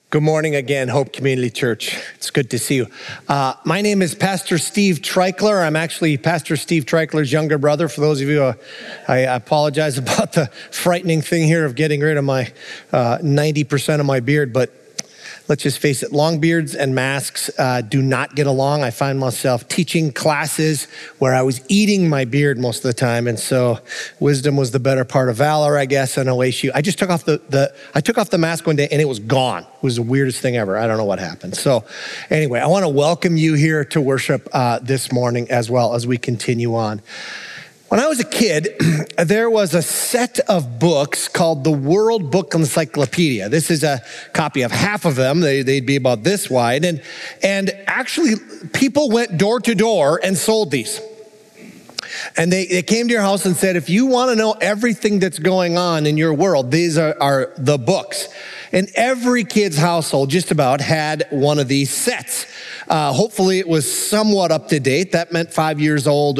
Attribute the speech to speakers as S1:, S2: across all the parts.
S1: Good morning again, Hope Community Church. It's good to see you. My name is Pastor Steve Treichler. I'm actually Pastor Steve Treichler's younger brother. For those of you, I apologize about the frightening thing here of getting rid of my 90% of my beard, but let's just face it, long beards and masks do not get along. I find myself teaching classes where I was eating my beard most of the time, and so wisdom was the better part of valor, I guess, in OSU. I just took off the mask one day and it was gone. It was the weirdest thing ever. I don't know what happened. So anyway, I want to welcome you here to worship this morning as well as we continue on. When I was a kid, there was a set of books called the World Book Encyclopedia. This is a copy of half of them. They'd be about this wide. And actually, people went door to door and sold these. And they came to your house and said, if you want to know everything that's going on in your world, these are the books. And every kid's household just about had one of these sets. Hopefully it was somewhat up to date. That meant 5 years old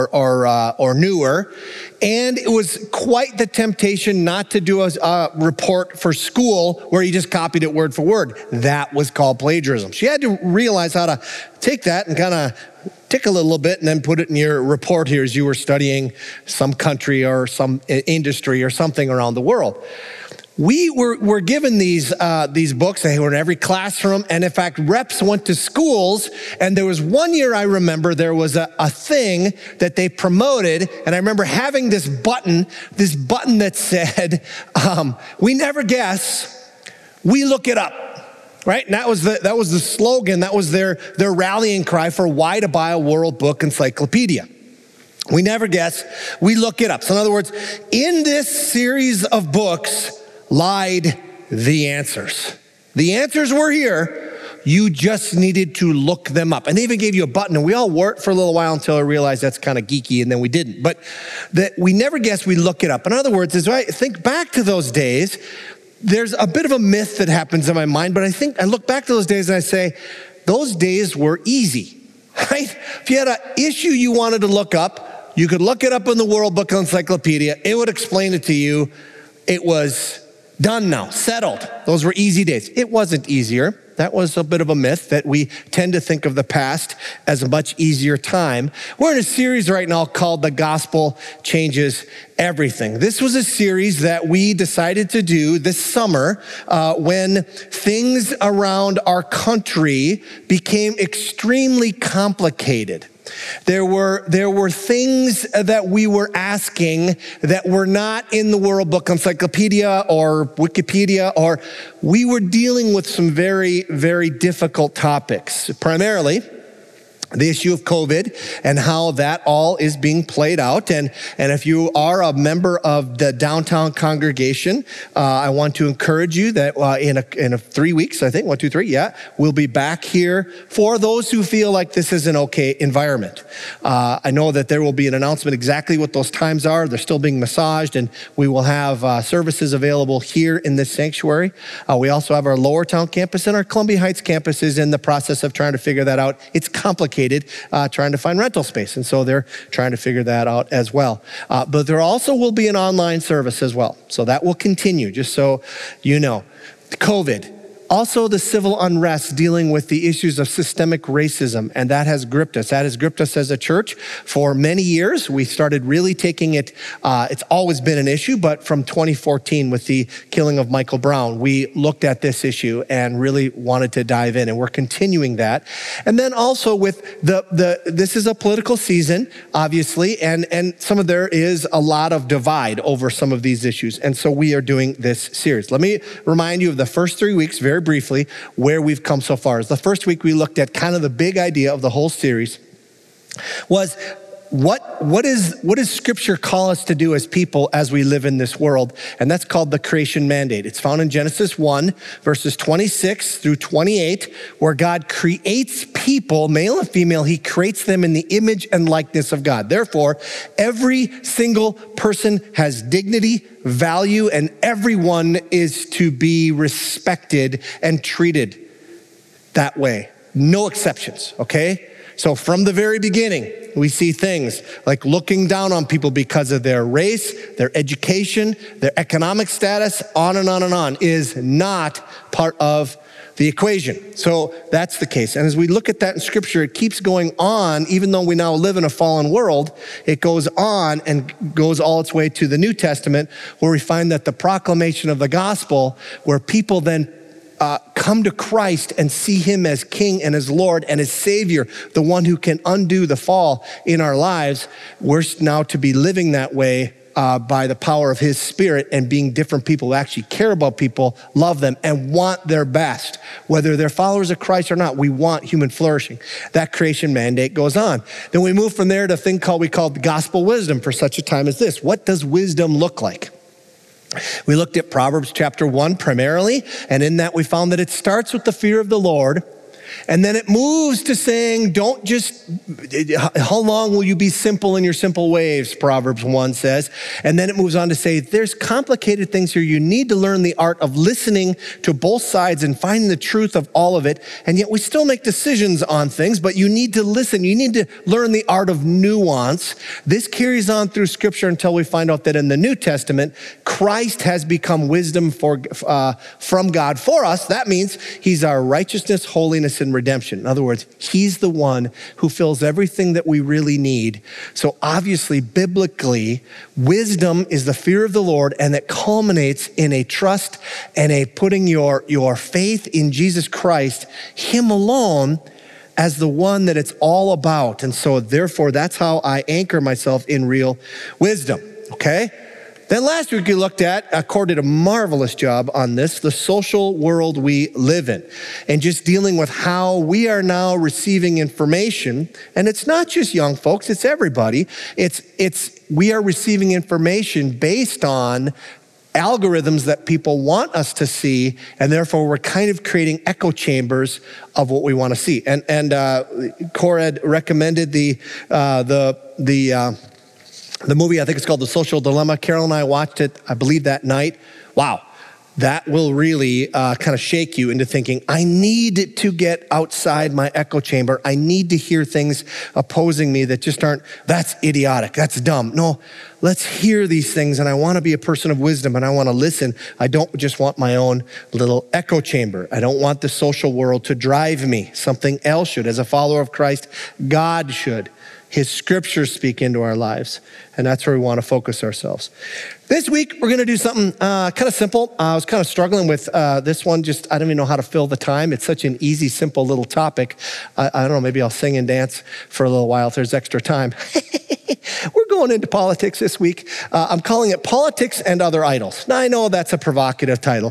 S1: or newer. And it was quite the temptation not to do a report for school where you just copied it word for word. That was called plagiarism. So you had to realize how to take that and kind of tickle it a little bit and then put it in your report here as you were studying some country or some industry or something around the world. We were given these books. They were in every classroom. And in fact, reps went to schools. And there was one year I remember there was a thing that they promoted. And I remember having this button that said, we never guess, we look it up. Right? And that was the slogan. That was their rallying cry for why to buy a World Book Encyclopedia. We never guess, we look it up. So in other words, in this series of books lied the answers. The answers were here. You just needed to look them up. And they even gave you a button, and we all wore it for a little while until I realized that's kind of geeky, and then we didn't. But that we never guessed, we look it up. In other words, as I think back to those days, there's a bit of a myth that happens in my mind, but I look back to those days and I say, those days were easy, right? If you had an issue you wanted to look up, you could look it up in the World Book Encyclopedia. It would explain it to you. It was done now, settled. Those were easy days. It wasn't easier. That was a bit of a myth that we tend to think of the past as a much easier time. We're in a series right now called The Gospel Changes Everything. This was a series that we decided to do this summer when things around our country became extremely complicated. There were things that we were asking that were not in the World Book Encyclopedia or Wikipedia, or we were dealing with some very, very difficult topics. Primarily, the issue of COVID and how that all is being played out. And if you are a member of the downtown congregation, I want to encourage you that in a 3 weeks, I think, 1, 2, 3, yeah, we'll be back here for those who feel like this is an okay environment. I know that there will be an announcement exactly what those times are. They're still being massaged, and we will have services available here in this sanctuary. We also have our Lower Town campus, and our Columbia Heights campus is in the process of trying to figure that out. It's complicated. Trying to find rental space. And so they're trying to figure that out as well. But there also will be an online service as well. So that will continue, just so you know. COVID. Also the civil unrest dealing with the issues of systemic racism, and that has gripped us. That has gripped us as a church for many years. We started really taking it, it's always been an issue, but from 2014 with the killing of Michael Brown, we looked at this issue and really wanted to dive in, and we're continuing that. And then also with this is a political season, obviously, and there is a lot of divide over some of these issues. And so we are doing this series. Let me remind you of the first 3 weeks, very briefly, where we've come so far. The first week we looked at kind of the big idea of the whole series was what does Scripture call us to do as people as we live in this world? And that's called the creation mandate. It's found in Genesis 1, verses 26 through 28, where God creates people, male and female. He creates them in the image and likeness of God. Therefore, every single person has dignity, value, and everyone is to be respected and treated that way. No exceptions, okay? So from the very beginning, we see things like looking down on people because of their race, their education, their economic status, on and on and on, is not part of the equation. So that's the case. And as we look at that in Scripture, it keeps going on, even though we now live in a fallen world, it goes on and goes all its way to the New Testament, where we find that the proclamation of the gospel, where people then come to Christ and see him as King and as Lord and as Savior, the one who can undo the fall in our lives, we're now to be living that way by the power of his Spirit and being different people who actually care about people, love them, and want their best. Whether they're followers of Christ or not, we want human flourishing. That creation mandate goes on. Then we move from there to a thing we call gospel wisdom for such a time as this. What does wisdom look like? We looked at Proverbs chapter 1 primarily, and in that we found that it starts with the fear of the Lord, and then it moves to saying, don't just, how long will you be simple in your simple ways, Proverbs 1 says. And then it moves on to say, there's complicated things here. You need to learn the art of listening to both sides and finding the truth of all of it. And yet we still make decisions on things, but you need to listen. You need to learn the art of nuance. This carries on through Scripture until we find out that in the New Testament, Christ has become wisdom from God for us. That means he's our righteousness, holiness, and redemption. In other words, he's the one who fills everything that we really need. So obviously, biblically, wisdom is the fear of the Lord, and that culminates in a trust and a putting your faith in Jesus Christ, him alone, as the one that it's all about. And so therefore, that's how I anchor myself in real wisdom, okay? Then last week we looked at, Cord did a marvelous job on this, the social world we live in, and just dealing with how we are now receiving information. And it's not just young folks, it's everybody. We are receiving information based on algorithms that people want us to see, and therefore we're kind of creating echo chambers of what we want to see. And Cord had recommended the movie, I think it's called The Social Dilemma. Carol and I watched it, I believe, that night. Wow, that will really kind of shake you into thinking, I need to get outside my echo chamber. I need to hear things opposing me that just aren't, that's idiotic, that's dumb. No, let's hear these things, and I want to be a person of wisdom, and I want to listen. I don't just want my own little echo chamber. I don't want the social world to drive me. Something else should. As a follower of Christ, God should. His scriptures speak into our lives, and that's where we want to focus ourselves. This week, we're going to do something kind of simple. I was kind of struggling with this one. I don't even know how to fill the time. It's such an easy, simple little topic. I don't know, maybe I'll sing and dance for a little while if there's extra time. We're going into politics this week. I'm calling it Politics and Other Idols. Now, I know that's a provocative title,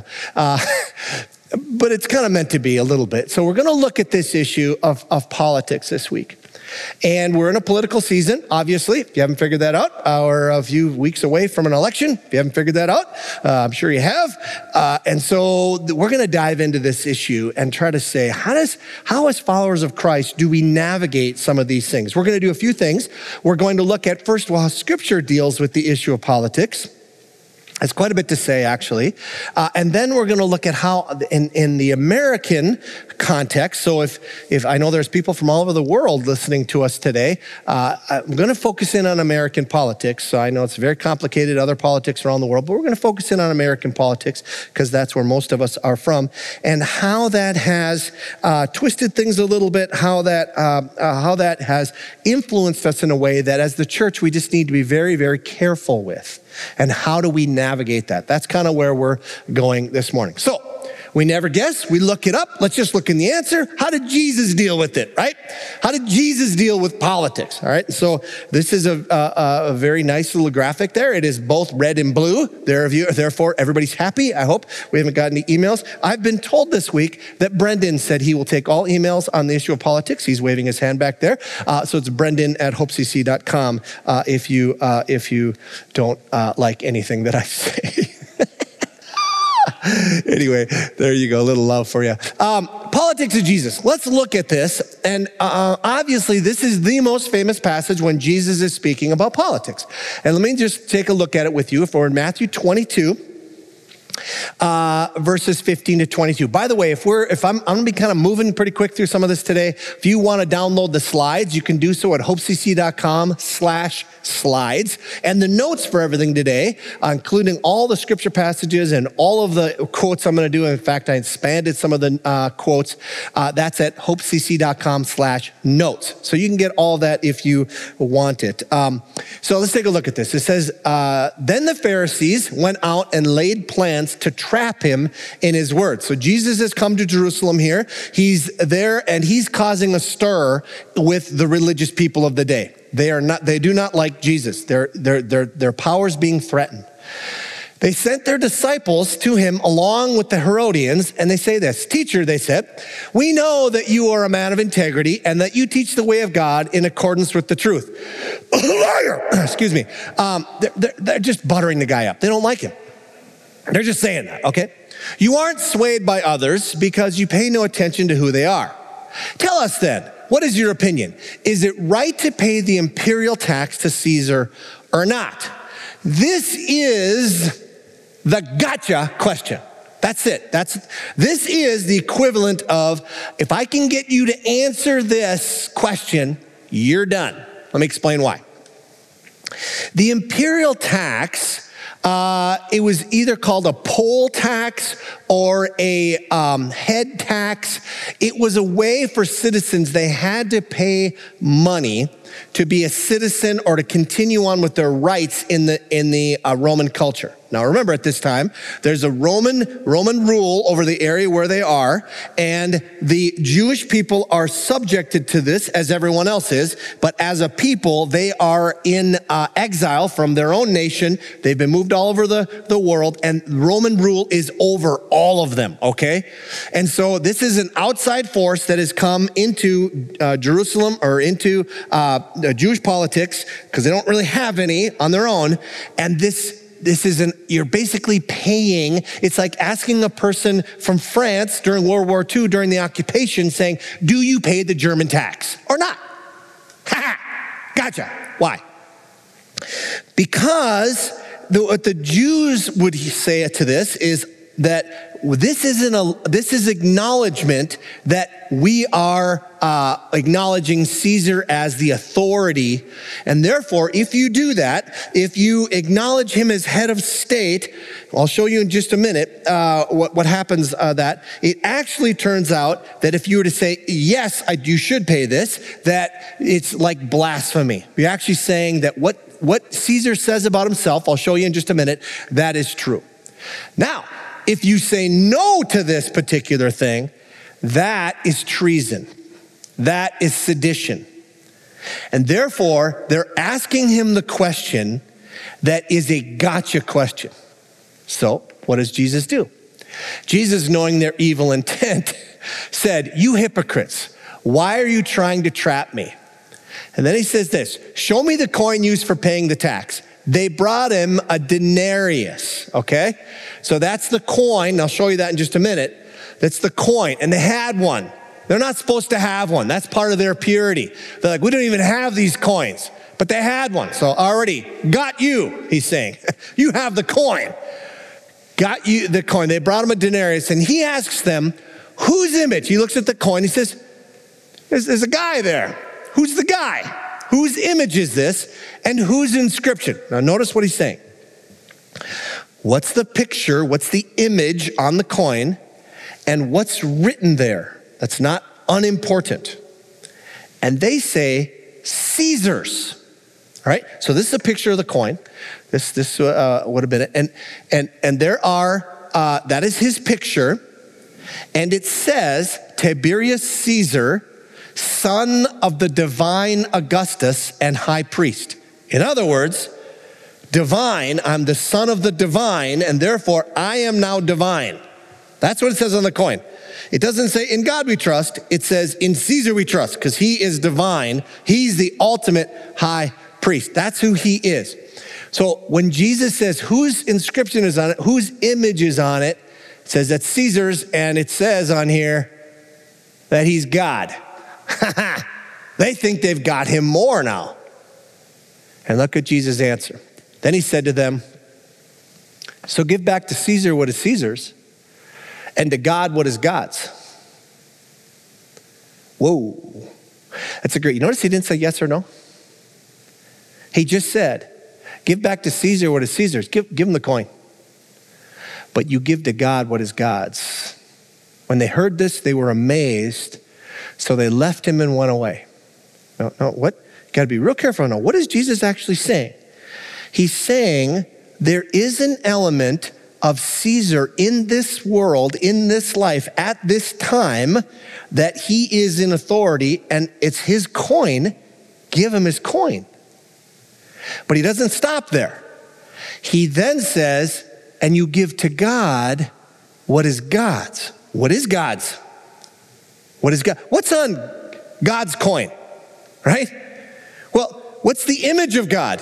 S1: but it's kind of meant to be a little bit. So we're going to look at this issue of politics this week. And we're in a political season, obviously, if you haven't figured that out. We're a few weeks away from an election, if you haven't figured that out. I'm sure you have. And so we're going to dive into this issue and try to say, how as followers of Christ do we navigate some of these things? We're going to do a few things. We're going to look at, first of all, how Scripture deals with the issue of politics. It's quite a bit to say, actually. And then we're going to look at how, in the American context, so if I know there's people from all over the world listening to us today, I'm going to focus in on American politics. So I know it's very complicated, other politics around the world, but we're going to focus in on American politics because that's where most of us are from, and how that has twisted things a little bit, how that has influenced us in a way that as the church, we just need to be very, very careful with. And how do we navigate that? That's kind of where we're going this morning. So we never guess, we look it up. Let's just look in the answer. How did Jesus deal with it, right? How did Jesus deal with politics, all right? So this is a very nice little graphic there. It is both red and blue. Therefore, everybody's happy, I hope. We haven't got any emails. I've been told this week that Brendan said he will take all emails on the issue of politics. He's waving his hand back there. So it's brendan@hopecc.com if you don't like anything that I say. Anyway, there you go, a little love for you. Politics of Jesus. Let's look at this. And obviously, this is the most famous passage when Jesus is speaking about politics. And let me just take a look at it with you. If we're in Matthew 22, verses 15 to 22. By the way, if I'm going to be kind of moving pretty quick through some of this today. If you want to download the slides, you can do so at hopecc.com/slides. And the notes for everything today, including all the scripture passages and all of the quotes I'm going to do. In fact, I expanded some of the quotes. That's at hopecc.com/notes. So you can get all that if you want it. So let's take a look at this. It says, then the Pharisees went out and laid plans to trap him in his words. So Jesus has come to Jerusalem here. He's there and he's causing a stir with the religious people of the day. They do not like Jesus. Their power's being threatened. They sent their disciples to him along with the Herodians, and they say this, "Teacher," they said, "we know that you are a man of integrity and that you teach the way of God in accordance with the truth." Liar! Excuse me. They're just buttering the guy up. They don't like him. They're just saying that, okay? "You aren't swayed by others because you pay no attention to who they are. Tell us then, what is your opinion? Is it right to pay the imperial tax to Caesar or not?" This is the gotcha question. That's it. This is the equivalent of, if I can get you to answer this question, you're done. Let me explain why. The imperial tax, it was either called a poll tax or a head tax. It was a way for citizens, they had to pay money to be a citizen or to continue on with their rights in the Roman culture. Now remember, at this time, there's a Roman rule over the area where they are, and the Jewish people are subjected to this as everyone else is, but as a people, they are in exile from their own nation. They've been moved all over the world, and Roman rule is over all of them, okay? And so this is an outside force that has come into Jerusalem or into Jewish politics, because they don't really have any on their own, and you're basically paying. It's like asking a person from France during World War II, during the occupation, saying, "Do you pay the German tax or not?" Ha ha, gotcha. Why? Because what the Jews would say to this is that this is acknowledgement that we are acknowledging Caesar as the authority. And therefore, if you do that, if you acknowledge him as head of state, I'll show you in just a minute what happens that it actually turns out that if you were to say, yes, you should pay this, that it's like blasphemy. You're actually saying that what Caesar says about himself, I'll show you in just a minute, that is true. Now, if you say no to this particular thing, that is treason. That is sedition. And therefore, they're asking him the question that is a gotcha question. So, what does Jesus do? Jesus, knowing their evil intent, said, "You hypocrites, why are you trying to trap me?" And then he says this, "Show me the coin used for paying the tax." They brought him a denarius, okay? So that's the coin. I'll show you that in just a minute. That's the coin, and they had one. They're not supposed to have one. That's part of their purity. They're like, "We don't even have these coins," but they had one. So already got you, he's saying. You have the coin. Got you the coin. They brought him a denarius, and he asks them, whose image? He looks at the coin. He says, there's a guy there. Who's the guy? Whose image is this, and whose inscription? Now notice what he's saying. What's the picture? What's the image on the coin? And what's written there? That's not unimportant. And they say, Caesar's. All right, so this is a picture of the coin. This would have been it. And there are, that is his picture. And it says, Tiberius Caesar, son of the divine Augustus and high priest. In other words, divine, I'm the son of the divine, and therefore I am now divine. That's what it says on the coin. It doesn't say in God we trust, it says in Caesar we trust, because he is divine. He's the ultimate high priest. That's who he is. So when Jesus says whose inscription is on it, whose image is on it, it says that's Caesar's, and it says on here that he's God. They think they've got him more now. And look at Jesus' answer. Then he said to them, So give back to Caesar what is Caesar's, and to God what is God's. Whoa. That's a great, you notice he didn't say yes or no? He just said, give back to Caesar what is Caesar's. Give him the coin. But you give to God what is God's. When they heard this, they were amazed. So they left him and went away. No, what? You got to be real careful now. What is Jesus actually saying? He's saying there is an element of Caesar in this world, in this life, at this time, that he is in authority, and it's his coin. Give him his coin. But he doesn't stop there. He then says, and you give to God what is God's. What is God's? What is God? What's on God's coin, right? Well, what's the image of God?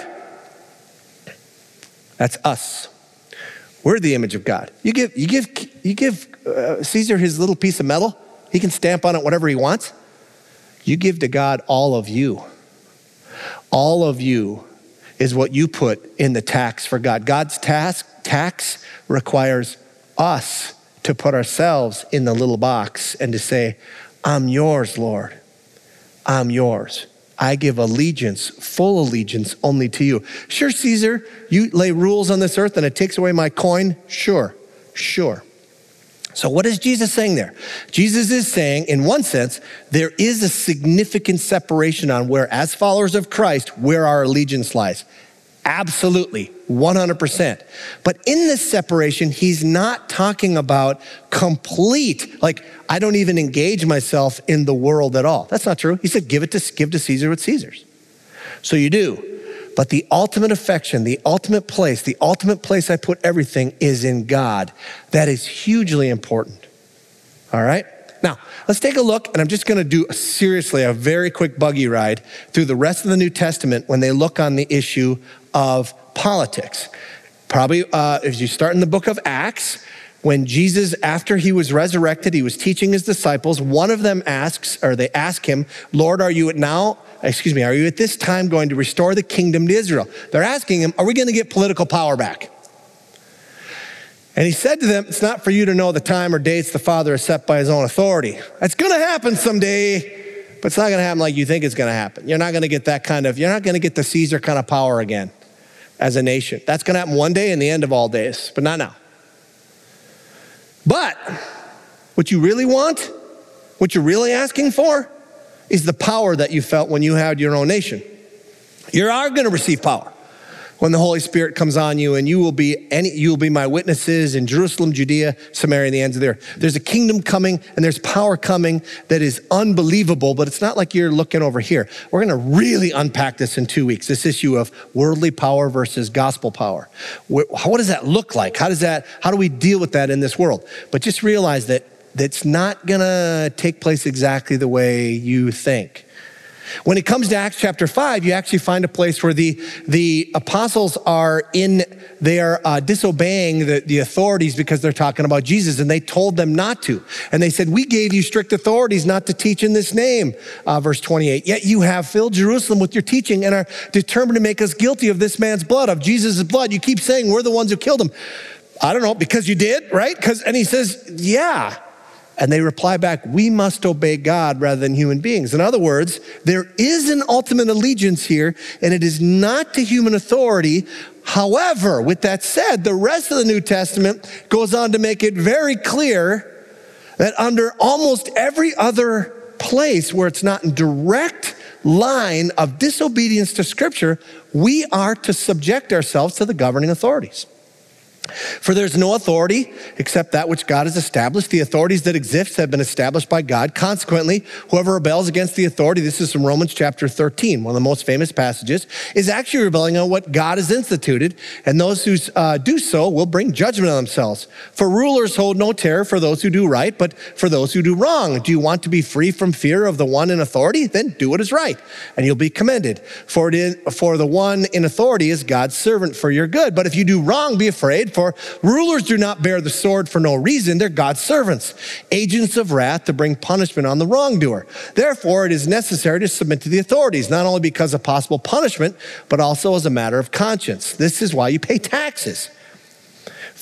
S1: That's us. We're the image of God. You give Caesar his little piece of metal. He can stamp on it whatever he wants. You give to God all of you. All of you is what you put in the tax for God. God's tax requires us to put ourselves in the little box and to say, I'm yours, Lord. I'm yours. I give allegiance, full allegiance only to you. Sure, Caesar, you lay rules on this earth and it takes away my coin? Sure. So what is Jesus saying there? Jesus is saying, in one sense, there is a significant separation on where, as followers of Christ, where our allegiance lies. Absolutely, 100%. But in this separation, he's not talking about complete, like I don't even engage myself in the world at all. That's not true. He said, give to Caesar what's Caesar's. So you do. But the ultimate affection, the ultimate place I put everything is in God. That is hugely important. All right? Now, let's take a look, and I'm just going to do a very quick buggy ride through the rest of the New Testament when they look on the issue of politics. Probably, if you start in the book of Acts, when Jesus, after he was resurrected, he was teaching his disciples. One of them they ask him, Lord, are you at this time going to restore the kingdom to Israel? They're asking him, are we going to get political power back? And he said to them, it's not for you to know the time or dates the Father has set by his own authority. It's going to happen someday, but it's not going to happen like you think it's going to happen. You're not going to get you're not going to get the Caesar kind of power again as a nation. That's going to happen one day in the end of all days, but not now. But what you really want, what you're really asking for, is the power that you felt when you had your own nation. You are going to receive power when the Holy Spirit comes on you, and you will be my witnesses in Jerusalem, Judea, Samaria, and the ends of the earth. There's a kingdom coming, and there's power coming that is unbelievable, but it's not like you're looking over here. We're going to really unpack this in 2 weeks, this issue of worldly power versus gospel power. What does that look like? How do we deal with that in this world? But just realize that that's not going to take place exactly the way you think. When it comes to Acts chapter 5, you actually find a place where the apostles are disobeying the authorities because they're talking about Jesus, and they told them not to. And they said, we gave you strict authorities not to teach in this name, verse 28. Yet you have filled Jerusalem with your teaching and are determined to make us guilty of this man's blood, of Jesus' blood. You keep saying we're the ones who killed him. I don't know, because you did, right? And he says, yeah. And they reply back, we must obey God rather than human beings. In other words, there is an ultimate allegiance here, and it is not to human authority. However, with that said, the rest of the New Testament goes on to make it very clear that under almost every other place where it's not in direct line of disobedience to Scripture, we are to subject ourselves to the governing authorities. For there's no authority except that which God has established. The authorities that exist have been established by God. Consequently, whoever rebels against the authority, this is from Romans chapter 13, one of the most famous passages, is actually rebelling on what God has instituted, and those who do so will bring judgment on themselves. For rulers hold no terror for those who do right, but for those who do wrong. Do you want to be free from fear of the one in authority? Then do what is right, and you'll be commended. For the one in authority is God's servant for your good. But if you do wrong, be afraid, for rulers do not bear the sword for no reason. They're God's servants, agents of wrath to bring punishment on the wrongdoer. Therefore, it is necessary to submit to the authorities, not only because of possible punishment, but also as a matter of conscience. This is why you pay taxes.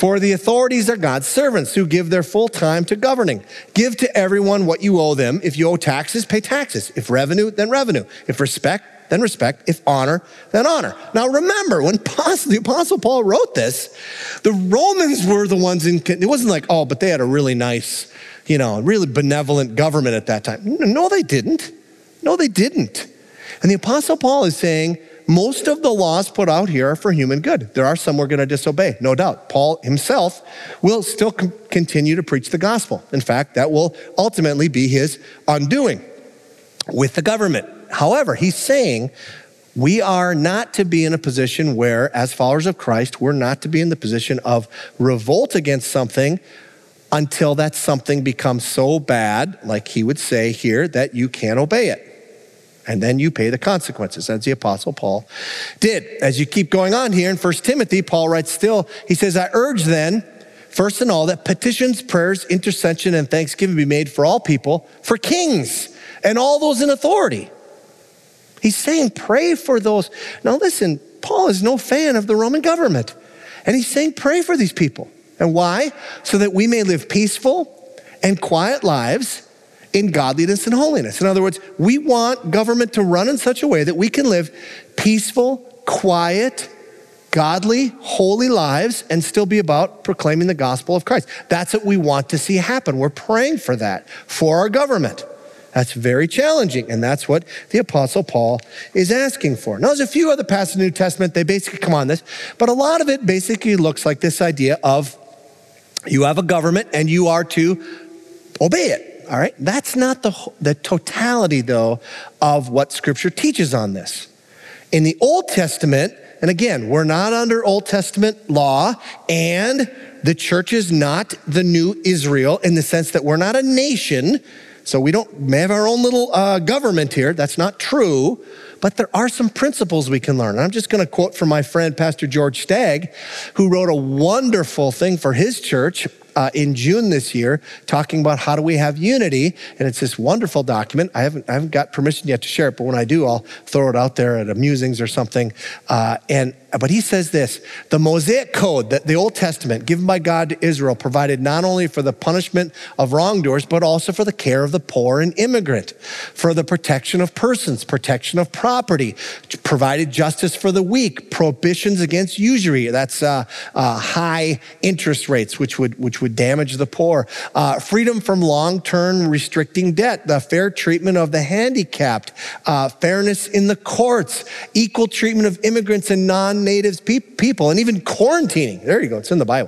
S1: For the authorities are God's servants who give their full time to governing. Give to everyone what you owe them. If you owe taxes, pay taxes. If revenue, then revenue. If respect, then respect. If honor, then honor. Now remember, when the Apostle Paul wrote this, the Romans were the ones it wasn't like, oh, but they had a really nice, really benevolent government at that time. No, they didn't. No, they didn't. And the Apostle Paul is saying, most of the laws put out here are for human good. There are some we're going to disobey, no doubt. Paul himself will still continue to preach the gospel. In fact, that will ultimately be his undoing with the government. However, he's saying we are not to be in a position where, as followers of Christ, we're not to be in the position of revolt against something until that something becomes so bad, like he would say here, that you can't obey it. And then you pay the consequences, as the Apostle Paul did. As you keep going on here in 1 Timothy, Paul writes still, he says, I urge then, first and all, that petitions, prayers, intercession, and thanksgiving be made for all people, for kings and all those in authority. He's saying pray for those. Now listen, Paul is no fan of the Roman government. And he's saying pray for these people. And why? So that we may live peaceful and quiet lives in godliness and holiness. In other words, we want government to run in such a way that we can live peaceful, quiet, godly, holy lives and still be about proclaiming the gospel of Christ. That's what we want to see happen. We're praying for that, for our government. That's very challenging, and that's what the Apostle Paul is asking for. Now, there's a few other passages in the New Testament, they basically come on this, but a lot of it basically looks like this idea of you have a government and you are to obey it. All right, that's not the totality, though, of what Scripture teaches on this. In the Old Testament, and again, we're not under Old Testament law, and the church is not the new Israel in the sense that we're not a nation, so we don't have our own little government here. That's not true, but there are some principles we can learn. And I'm just going to quote from my friend, Pastor George Stagg, who wrote a wonderful thing for his church in June this year, talking about how do we have unity, and it's this wonderful document. I haven't got permission yet to share it, but when I do, I'll throw it out there at a musings or something. But he says this: the Mosaic Code, that the Old Testament given by God to Israel, provided not only for the punishment of wrongdoers, but also for the care of the poor and immigrant, for the protection of persons, protection of property, provided justice for the weak, prohibitions against usury. That's high interest rates, which would damage the poor, freedom from long-term restricting debt, the fair treatment of the handicapped, fairness in the courts, equal treatment of immigrants and non-native people, and even quarantining. There you go, it's in the Bible.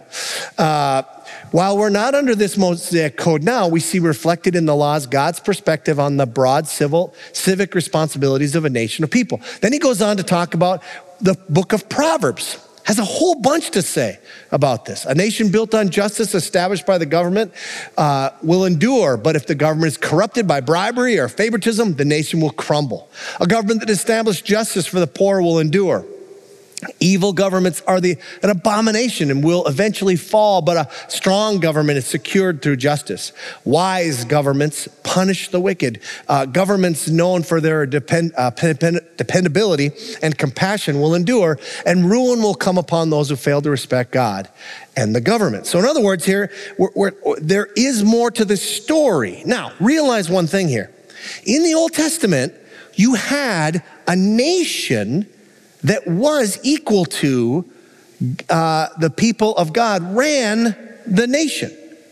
S1: While we're not under this Mosaic Code now, we see reflected in the laws God's perspective on the broad civic responsibilities of a nation of people. Then he goes on to talk about the book of Proverbs. Has a whole bunch to say about this. A nation built on justice established by the government will endure, but if the government is corrupted by bribery or favoritism, the nation will crumble. A government that established justice for the poor will endure. Evil governments are an abomination and will eventually fall, but a strong government is secured through justice. Wise governments punish the wicked. Governments known for their dependability and compassion will endure, and ruin will come upon those who fail to respect God and the government. So in other words here, there is more to the story. Now, realize one thing here. In the Old Testament, you had a nation that was equal to the people of God ran the nation.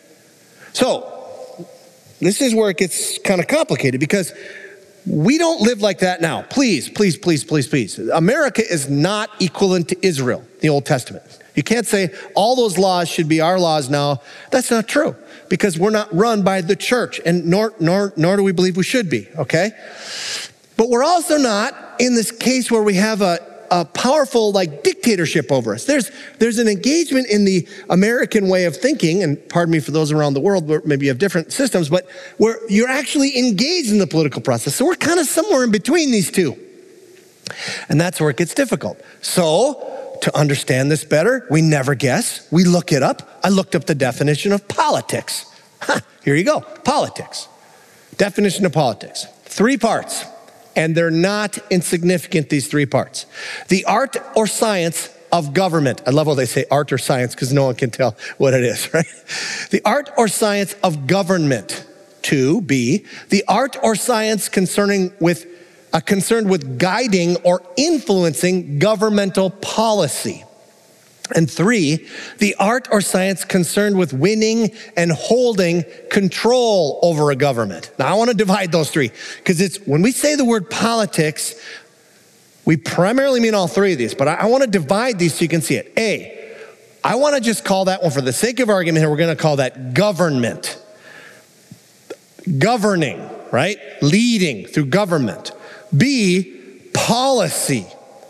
S1: So this is where it gets kind of complicated because we don't live like that now. Please. America is not equivalent to Israel, the Old Testament. You can't say all those laws should be our laws now. That's not true because we're not run by the church, and nor do we believe we should be, okay? But we're also not in this case where we have a powerful dictatorship over us. There's an engagement in the American way of thinking, and pardon me for those around the world where maybe you have different systems, but where you're actually engaged in the political process. So we're kind of somewhere in between these two. And that's where it gets difficult. So to understand this better, we never guess. We look it up. I looked up the definition of politics. Here you go, politics. Definition of politics. 3 parts. And they're not insignificant, these 3 parts. The art or science of government. I love how they say art or science because no one can tell what it is, right? The art or science of government. 2B, the art or science concerned with guiding or influencing governmental policy. And 3, the art or science concerned with winning and holding control over a government. Now, I want to divide those 3 because it's when we say the word politics, we primarily mean all 3 of these, but I want to divide these so you can see it. I want to just call that one, for the sake of argument here, we're going to call that government. Governing, right? Leading through government. B, policy.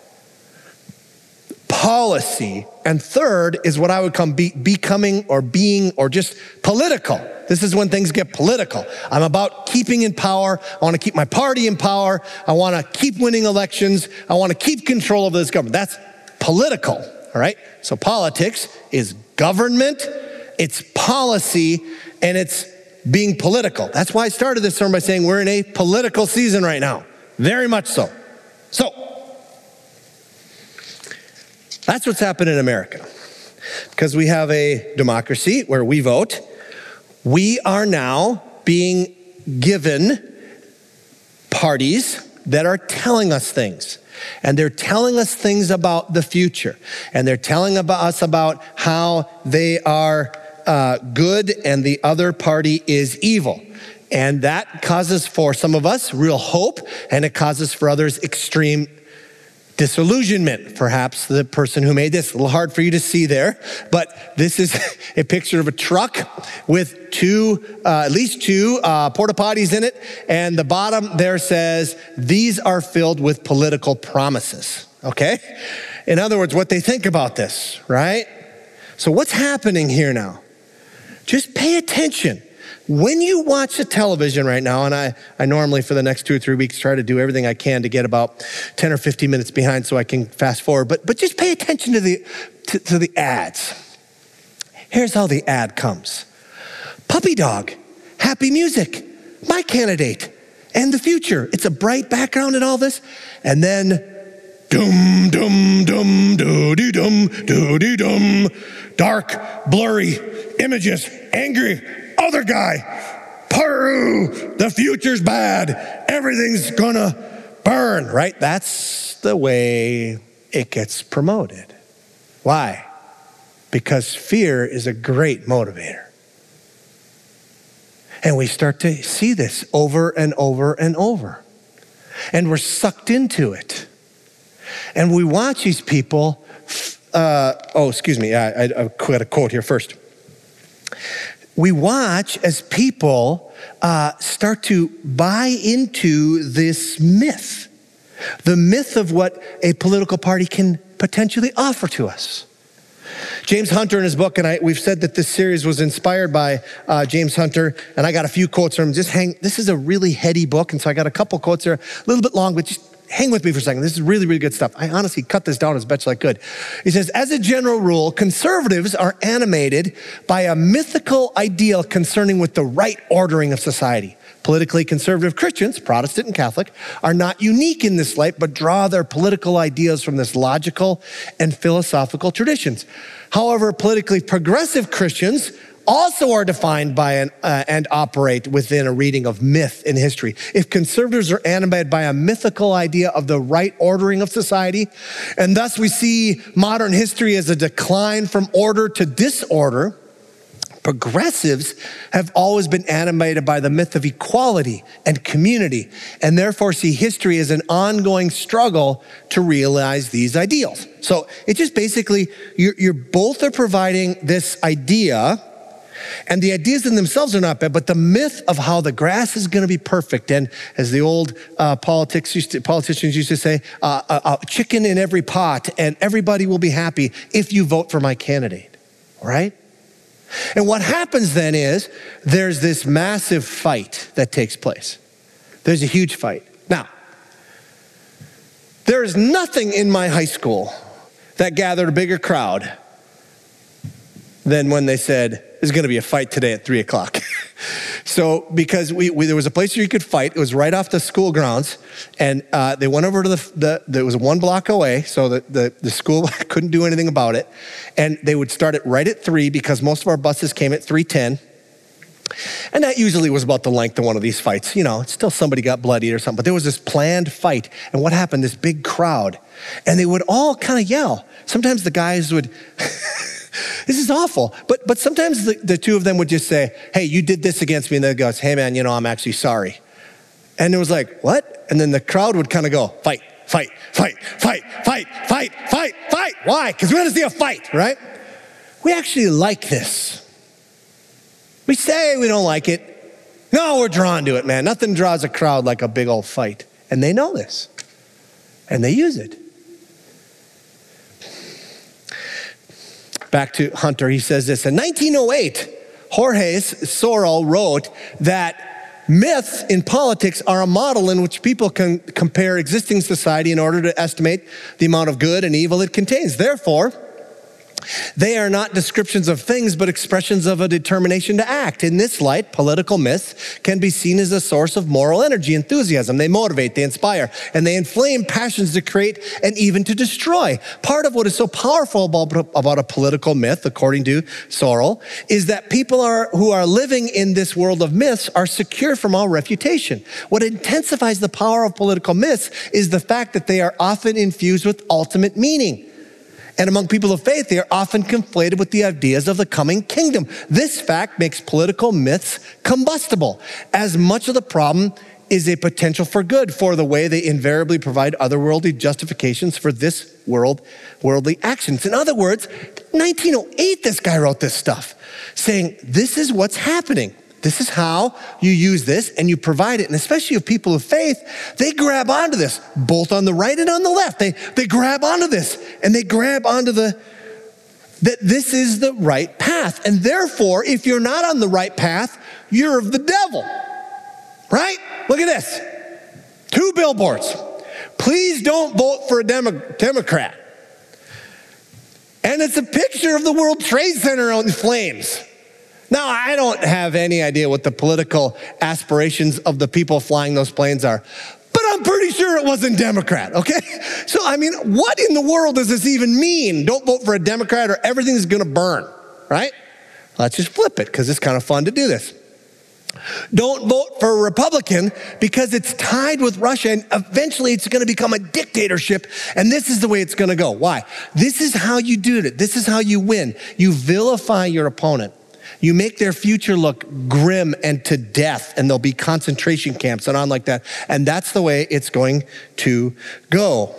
S1: Policy. And third is what I would call becoming or being or just political. This is when things get political. I'm about keeping in power. I want to keep my party in power. I want to keep winning elections. I want to keep control of this government. That's political, all right? So politics is government, it's policy, and it's being political. That's why I started this sermon by saying we're in a political season right now. Very much so. So, that's what's happened in America. Because we have a democracy where we vote, we are now being given parties that are telling us things. And they're telling us things about the future. And they're telling us about how they are good and the other party is evil. And that causes for some of us real hope, and it causes for others extreme disillusionment. Perhaps the person who made this, a little hard for you to see there, but this is a picture of a truck with at least two porta potties in it, and the bottom there says, these are filled with political promises, okay? In other words, what they think about this, right? So what's happening here now? Just pay attention. When you watch the television right now, and I normally for the next 2 or 3 weeks try to do everything I can to get about 10 or 15 minutes behind so I can fast forward, but just pay attention to the ads. Here's how the ad comes. Puppy dog, happy music, my candidate, and the future. It's a bright background and all this. And then, dum, dum, dum, do-dee-dum, do-dee-dum, dark, blurry images, angry, other guy, Peru, the future's bad, everything's gonna burn, right? That's the way it gets promoted. Why? Because fear is a great motivator. And we start to see this over and over and over. And we're sucked into it. And we watch these people, I got a quote here first. We watch as people start to buy into this myth, the myth of what a political party can potentially offer to us. James Hunter in his book, and we've said that this series was inspired by James Hunter, and I got a few quotes from him. This is a really heady book, and so I got a couple quotes there, a little bit long, but just hang with me for a second. This is really, really good stuff. I honestly cut this down as best I could. He says, as a general rule, conservatives are animated by a mythical ideal concerning with the right ordering of society. Politically conservative Christians, Protestant and Catholic, are not unique in this light, but draw their political ideas from this logical and philosophical traditions. However, politically progressive Christians also are defined by and operate within a reading of myth and history. If conservatives are animated by a mythical idea of the right ordering of society, and thus we see modern history as a decline from order to disorder, progressives have always been animated by the myth of equality and community, and therefore see history as an ongoing struggle to realize these ideals. So it just basically, you're both are providing this idea, and the ideas in themselves are not bad, but the myth of how the grass is going to be perfect, and as the old politicians used to say, a chicken in every pot, and everybody will be happy if you vote for my candidate, right? And what happens then is there's this massive fight that takes place. There's a huge fight. Now, there is nothing in my high school that gathered a bigger crowd than when they said, there's going to be a fight today at 3 o'clock. So because there was a place where you could fight. It was right off the school grounds. And they went over to there was 1 block away. So the school couldn't do anything about it. And they would start it right at 3 because most of our buses came at 3:10. And that usually was about the length of one of these fights. You know, it's still somebody got bloodied or something. But there was this planned fight. And what happened? This big crowd. And they would all kind of yell. Sometimes the guys would... This is awful. But sometimes the two of them would just say, hey, you did this against me. And they goes, hey, man, I'm actually sorry. And it was like, what? And then the crowd would kind of go, fight, fight, fight, fight, fight, fight, fight, fight. Why? Because we want to see a fight, right? We actually like this. We say we don't like it. No, we're drawn to it, man. Nothing draws a crowd like a big old fight. And they know this. And they use it. Back to Hunter, he says this. In 1908, Jorge Sorel wrote that myths in politics are a model in which people can compare existing society in order to estimate the amount of good and evil it contains. Therefore, they are not descriptions of things, but expressions of a determination to act. In this light, political myths can be seen as a source of moral energy, enthusiasm. They motivate, they inspire, and they inflame passions to create and even to destroy. Part of what is so powerful about a political myth, according to Sorel, is that people who are living in this world of myths are secure from all refutation. What intensifies the power of political myths is the fact that they are often infused with ultimate meaning. And among people of faith, they are often conflated with the ideas of the coming kingdom. This fact makes political myths combustible. As much of the problem is a potential for good, for the way they invariably provide otherworldly justifications for this worldly actions. In other words, 1908, this guy wrote this stuff, saying, this is what's happening. This is how you use this and you provide it. And especially if people of faith, they grab onto this, both on the right and on the left. They grab onto this and they grab onto that this is the right path. And therefore, if you're not on the right path, you're of the devil, right? Look at this. 2 billboards. Please don't vote for a Democrat. And it's a picture of the World Trade Center in flames. Now, I don't have any idea what the political aspirations of the people flying those planes are, but I'm pretty sure it wasn't Democrat, okay? So, I mean, what in the world does this even mean? Don't vote for a Democrat or everything's gonna burn, right? Let's just flip it because it's kind of fun to do this. Don't vote for a Republican because it's tied with Russia and eventually it's gonna become a dictatorship and this is the way it's gonna go. Why? This is how you do it. This is how you win. You vilify your opponent. You make their future look grim and to death, and there'll be concentration camps and on like that. And that's the way it's going to go.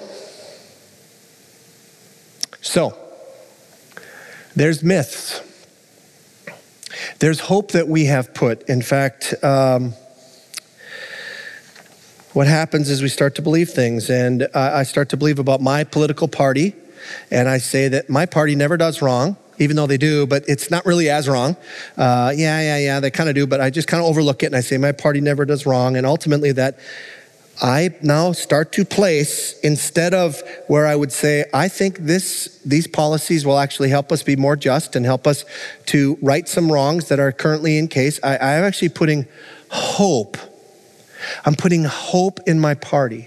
S1: So, there's myths. There's hope that we have put. In fact, what happens is we start to believe things, and I start to believe about my political party, and I say that my party never does wrong. Even though they do, but it's not really as wrong. They kind of do, but I just kind of overlook it and I say my party never does wrong. And ultimately that I now start to place, instead of where I would say, I think these policies will actually help us be more just and help us to right some wrongs that are currently in case. I'm actually putting hope. I'm putting hope in my party.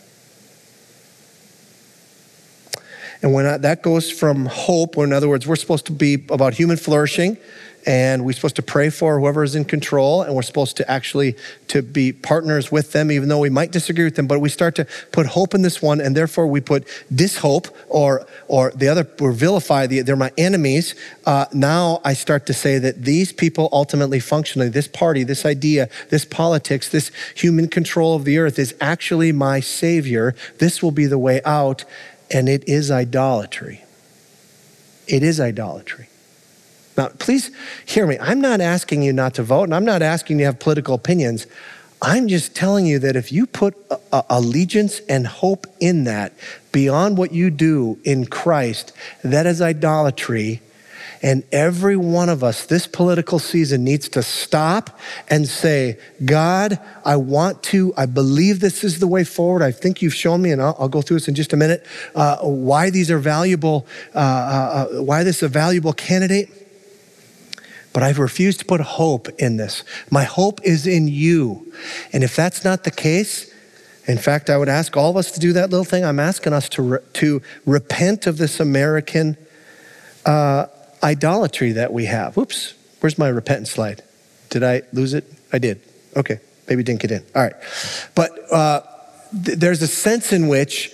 S1: And when that goes from hope, or in other words, we're supposed to be about human flourishing, and we're supposed to pray for whoever is in control, and we're supposed to actually to be partners with them, even though we might disagree with them. But we start to put hope in this one, and therefore we put dishope, or the other, or vilify. They're my enemies. Now I start to say that these people ultimately functionally, this party, this idea, this politics, this human control of the earth is actually my savior. This will be the way out. And it is idolatry. It is idolatry. Now, please hear me. I'm not asking you not to vote, and I'm not asking you to have political opinions. I'm just telling you that if you put allegiance and hope in that beyond what you do in Christ, that is idolatry. And every one of us this political season needs to stop and say, God, I believe this is the way forward. I think you've shown me, and I'll go through this in just a minute, why these are valuable, why this is a valuable candidate. but I've refused to put hope in this. My hope is in you. And if that's not the case, in fact, I would ask all of us to do that little thing. I'm asking us to repent of this American idolatry that we have. Whoops, where's my repentance slide? Did I lose it? I did. Okay, maybe it didn't get in. All right. But there's a sense in which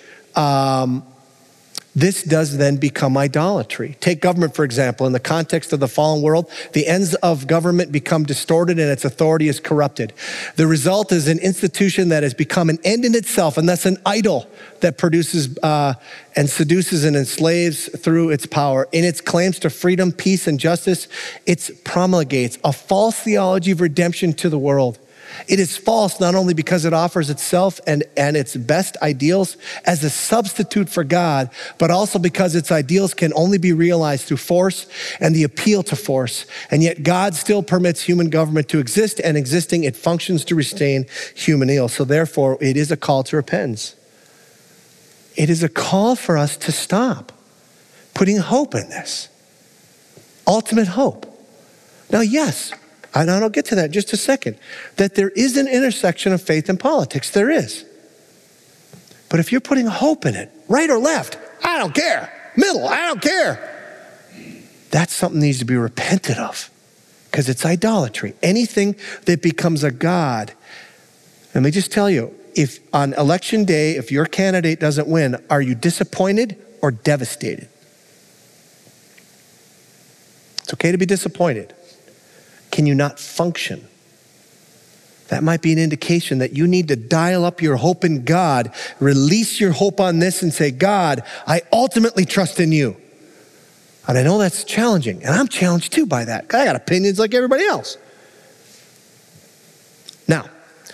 S1: this does then become idolatry. Take government, for example. In the context of the fallen world, the ends of government become distorted and its authority is corrupted. The result is an institution that has become an end in itself, and thus an idol that produces and seduces and enslaves through its power. In its claims to freedom, peace, and justice, it promulgates a false theology of redemption to the world. It is false not only because it offers itself and its best ideals as a substitute for God, but also because its ideals can only be realized through force and the appeal to force. And yet God still permits human government to exist, and existing, it functions to restrain human ill. So therefore, it is a call to repentance. It is a call for us to stop putting hope in this. Ultimate hope. Now, yes, and I'll get to that in just a second, that there is an intersection of faith and politics. There is. But if you're putting hope in it, right or left, I don't care. Middle, I don't care. That's something that needs to be repented of, because it's idolatry. Anything that becomes a god. Let me just tell you, if on election day, if your candidate doesn't win, are you disappointed or devastated? It's okay to be disappointed. Can you not function? That might be an indication that you need to dial up your hope in God, release your hope on this and say, God, I ultimately trust in you. And I know that's challenging, and I'm challenged too by that. I got opinions like everybody else. Now,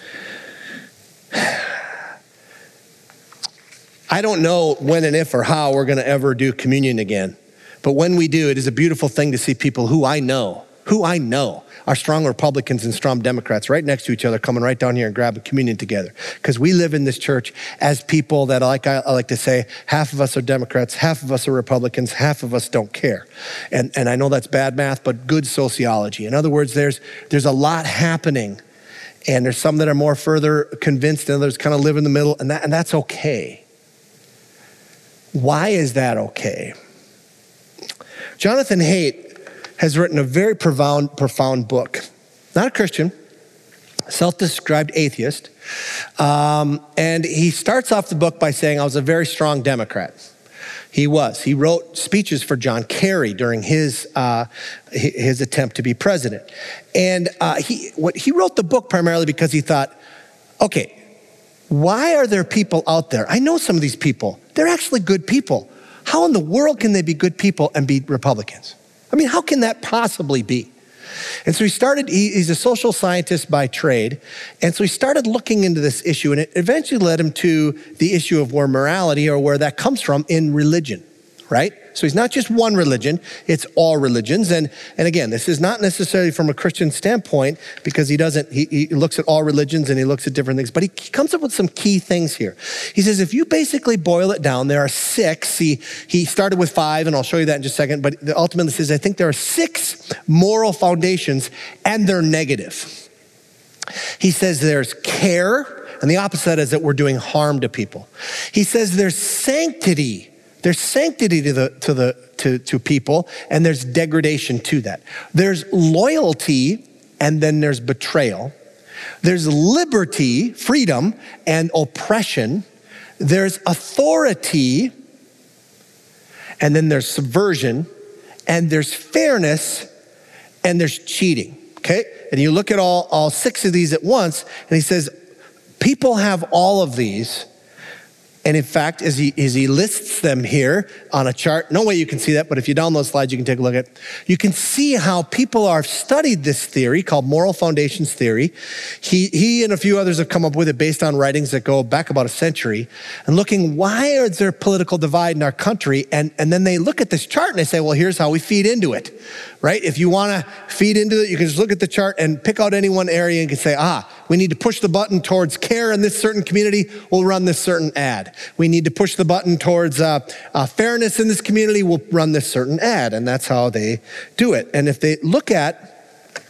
S1: I don't know when and if or how we're gonna ever do communion again, but when we do, it is a beautiful thing to see people who I know are strong Republicans and strong Democrats right next to each other, coming right down here and grabbing communion together. Because we live in this church as people that, I like to say, half of us are Democrats, half of us are Republicans, half of us don't care. And I know that's bad math, but good sociology. In other words, there's a lot happening, and there's some that are more further convinced, and others kind of live in the middle, and that's okay. Why is that okay? Jonathan Haidt has written a very profound book. Not a Christian, self-described atheist. And he starts off the book by saying, I was a very strong Democrat. He was. He wrote speeches for John Kerry during his attempt to be president. And he wrote the book primarily because he thought, okay, why are there people out there? I know some of these people. They're actually good people. How in the world can they be good people and be Republicans? I mean, how can that possibly be? And so he's a social scientist by trade, and so he started looking into this issue, and it eventually led him to the issue of where morality, or where that comes from in religion, right? So he's not just one religion, it's all religions. And again, this is not necessarily from a Christian standpoint, because he looks at all religions and he looks at different things, but he comes up with some key things here. He says, if you basically boil it down, there are 6. He started with 5, and I'll show you that in just a second, but ultimately says, I think there are 6 moral foundations, and they're negative. He says there's care, and the opposite is that we're doing harm to people. He says there's sanctity. There's sanctity to people, and there's degradation to that. There's loyalty, and then there's betrayal. There's liberty, freedom, and oppression. There's authority, and then there's subversion, and there's fairness, and there's cheating, okay? And you look at all 6 of these at once, and he says, people have all of these. And in fact, as he lists them here on a chart, no way you can see that, but if you download slides, you can take a look at it. You can see how people have studied this theory called moral foundations theory. He and a few others have come up with it based on writings that go back about a century, and looking, why is there political divide in our country? And then they look at this chart and they say, well, here's how we feed into it, right? If you want to feed into it, you can just look at the chart and pick out any one area and can say, we need to push the button towards care in this certain community, we'll run this certain ad. We need to push the button towards fairness in this community, we'll run this certain ad. And that's how they do it. And if they look at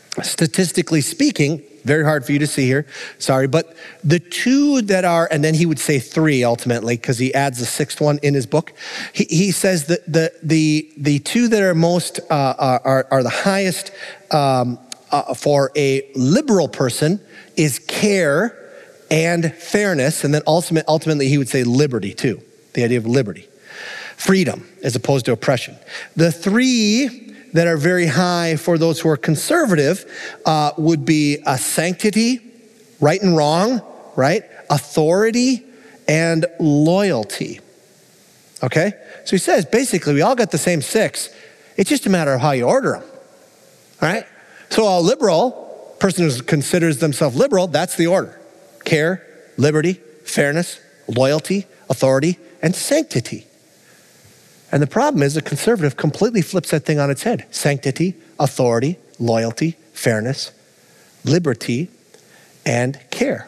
S1: statistically speaking, very hard for you to see here, sorry, but the two that are, and then he would say three ultimately, because he adds the sixth one in his book. He says that the two that are most, are the highest for a liberal person is care and fairness, and then ultimately he would say liberty too, the idea of liberty. Freedom as opposed to oppression. The three that are very high for those who are conservative would be sanctity, right and wrong, right? Authority and loyalty. Okay? So he says, basically, we all got the same six. It's just a matter of how you order them, right? So a liberal person who considers themselves liberal, that's the order. Care, liberty, fairness, loyalty, authority, and sanctity. And the problem is the conservative completely flips that thing on its head. Sanctity, authority, loyalty, fairness, liberty, and care.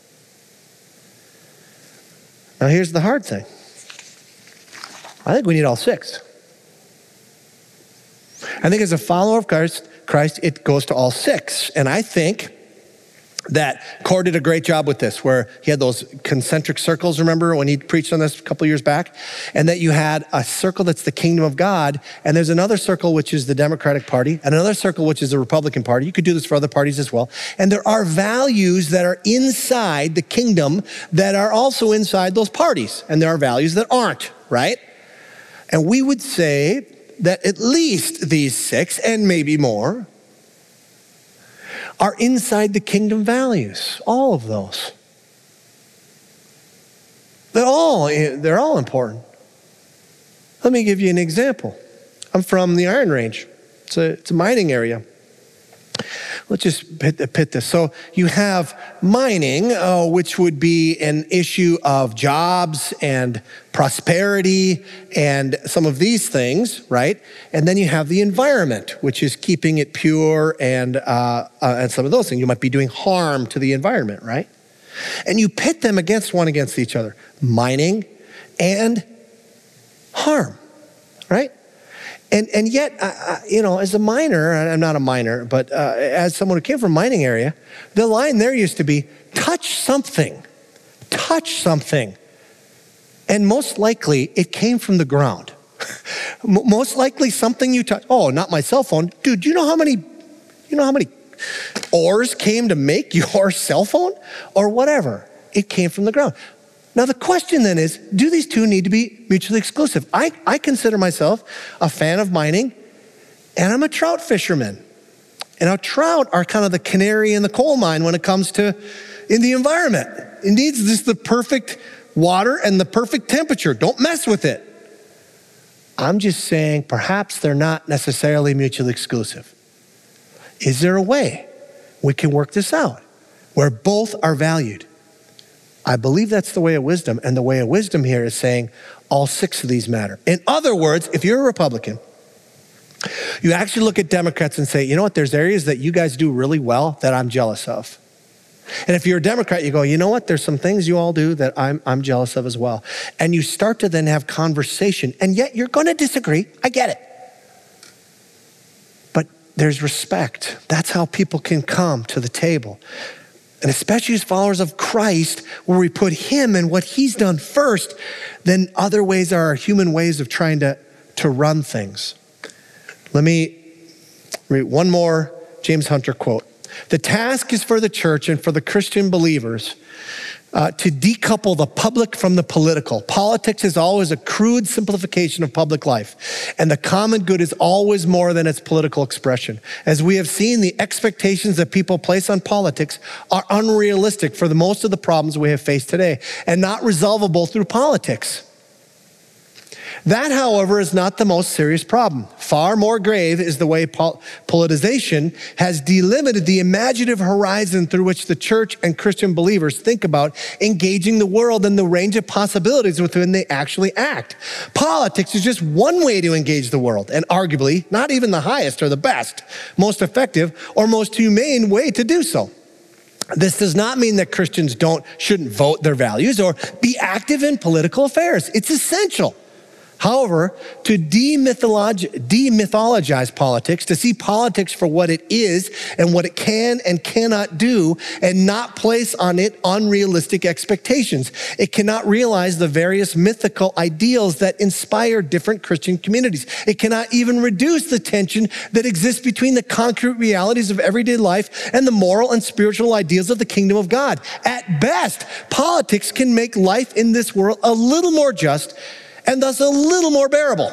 S1: Now here's the hard thing. I think we need all six. I think as a follower of Christ, it goes to all six. And I think that Core did a great job with this, where he had those concentric circles, remember when he preached on this a couple years back? And that you had a circle that's the kingdom of God, and there's another circle which is the Democratic Party, and another circle which is the Republican Party. You could do this for other parties as well. And there are values that are inside the kingdom that are also inside those parties, and there are values that aren't, right? And we would say that at least these six, and maybe more, are inside the kingdom values, all of those. They're all important. Let me give you an example. I'm from the Iron Range. It's a mining area. Let's just pit this. So you have mining, which would be an issue of jobs and prosperity and some of these things, right? And then you have the environment, which is keeping it pure and some of those things. You might be doing harm to the environment, right? And you pit them against each other. Mining and harm, right? And yet, as a miner, I'm not a miner, but as someone who came from a mining area, the line there used to be, touch something. And most likely, it came from the ground. Most likely something you touch. Oh, not my cell phone. Dude, do you know how many ores came to make your cell phone? Or whatever. It came from the ground. Now the question then is, do these two need to be mutually exclusive? I consider myself a fan of mining, and I'm a trout fisherman. And our trout are kind of the canary in the coal mine when it comes to in the environment. It needs just the perfect water and the perfect temperature. Don't mess with it. I'm just saying perhaps they're not necessarily mutually exclusive. Is there a way we can work this out where both are valued? I believe that's the way of wisdom, and the way of wisdom here is saying all six of these matter. In other words, if you're a Republican, you actually look at Democrats and say, you know what, there's areas that you guys do really well that I'm jealous of. And if you're a Democrat, you go, you know what, there's some things you all do that I'm jealous of as well. And you start to then have conversation, and yet you're going to disagree. I get it. But there's respect. That's how people can come to the table. And especially as followers of Christ, where we put him and what he's done first, then other ways are our human ways of trying to run things. Let me read one more James Hunter quote. The task is for the church and for the Christian believers to decouple the public from the political. Politics is always a crude simplification of public life, and the common good is always more than its political expression. As we have seen, the expectations that people place on politics are unrealistic for the most of the problems we have faced today, and not resolvable through politics. That, however, is not the most serious problem. Far more grave is the way politicization has delimited the imaginative horizon through which the church and Christian believers think about engaging the world and the range of possibilities within they actually act. Politics is just one way to engage the world, and arguably not even the highest or the best, most effective, or most humane way to do so. This does not mean that Christians shouldn't vote their values or be active in political affairs. It's essential. However, to demythologize politics, to see politics for what it is and what it can and cannot do, and not place on it unrealistic expectations. It cannot realize the various mythical ideals that inspire different Christian communities. It cannot even reduce the tension that exists between the concrete realities of everyday life and the moral and spiritual ideals of the kingdom of God. At best, politics can make life in this world a little more just and thus a little more bearable.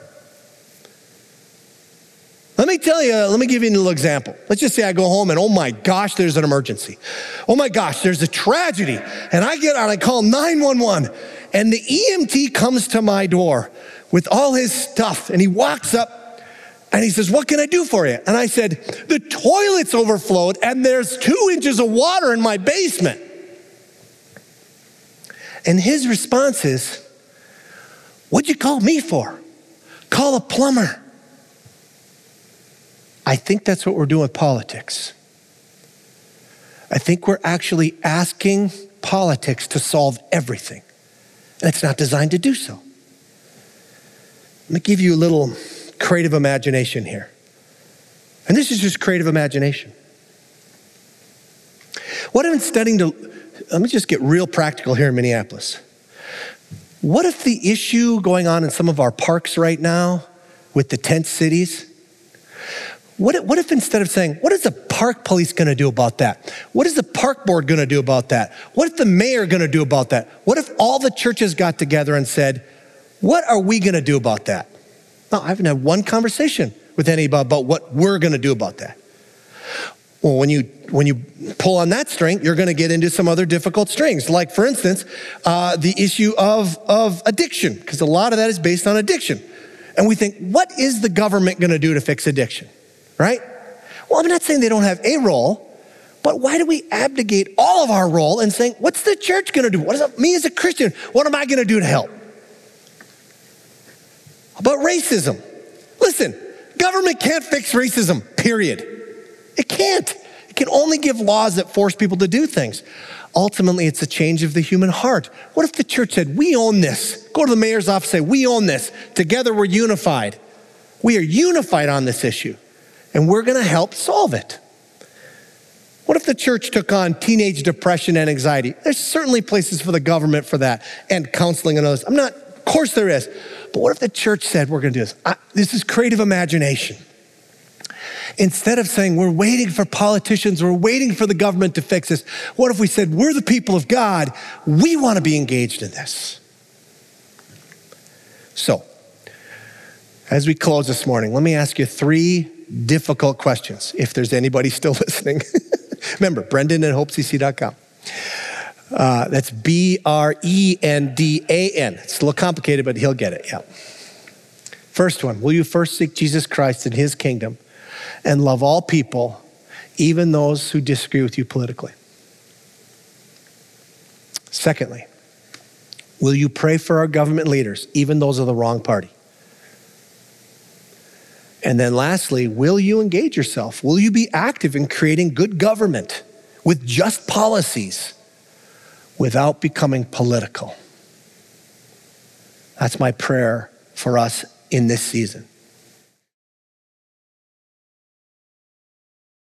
S1: Let me give you a little example. Let's just say I go home and, oh my gosh, there's an emergency. Oh my gosh, there's a tragedy. And I get out, I call 911, and the EMT comes to my door with all his stuff, and he walks up and he says, "What can I do for you?" And I said, "The toilet's overflowed and there's 2 inches of water in my basement." And his response is, "What'd you call me for? Call a plumber." I think that's what we're doing with politics. I think we're actually asking politics to solve everything, and it's not designed to do so. Let me give you a little creative imagination here. And this is just creative imagination. What if let me just get real practical here in Minneapolis. What if the issue going on in some of our parks right now with the tent cities, what if instead of saying, what is the park police gonna do about that? What is the park board gonna do about that? What is the mayor gonna do about that? What if all the churches got together and said, what are we gonna do about that? No, I haven't had one conversation with anybody about what we're gonna do about that. Well, when you pull on that string, you're gonna get into some other difficult strings. Like, for instance, the issue of addiction, because a lot of that is based on addiction. And we think, what is the government gonna do to fix addiction, right? Well, I'm not saying they don't have a role, but why do we abdicate all of our role and saying, what's the church gonna do? What is me as a Christian, what am I gonna do to help? About racism. Listen, government can't fix racism, period. It can't. It can only give laws that force people to do things. Ultimately, it's a change of the human heart. What if the church said, we own this? Go to the mayor's office, say, we own this. Together we're unified. We are unified on this issue, and we're gonna help solve it. What if the church took on teenage depression and anxiety? There's certainly places for the government for that, and counseling and others. Of course there is. But what if the church said, we're gonna do this? This is creative imagination. Instead of saying, we're waiting for politicians, we're waiting for the government to fix this, what if we said, we're the people of God, we wanna be engaged in this? So, as we close this morning, let me ask you 3 difficult questions, if there's anybody still listening. Remember, Brendan at hopecc.com. That's Brendan. It's a little complicated, but he'll get it, yeah. First one, will you first seek Jesus Christ and his kingdom and love all people, even those who disagree with you politically? Secondly, will you pray for our government leaders, even those of the wrong party? And then lastly, will you engage yourself? Will you be active in creating good government with just policies without becoming political? That's my prayer for us in this season.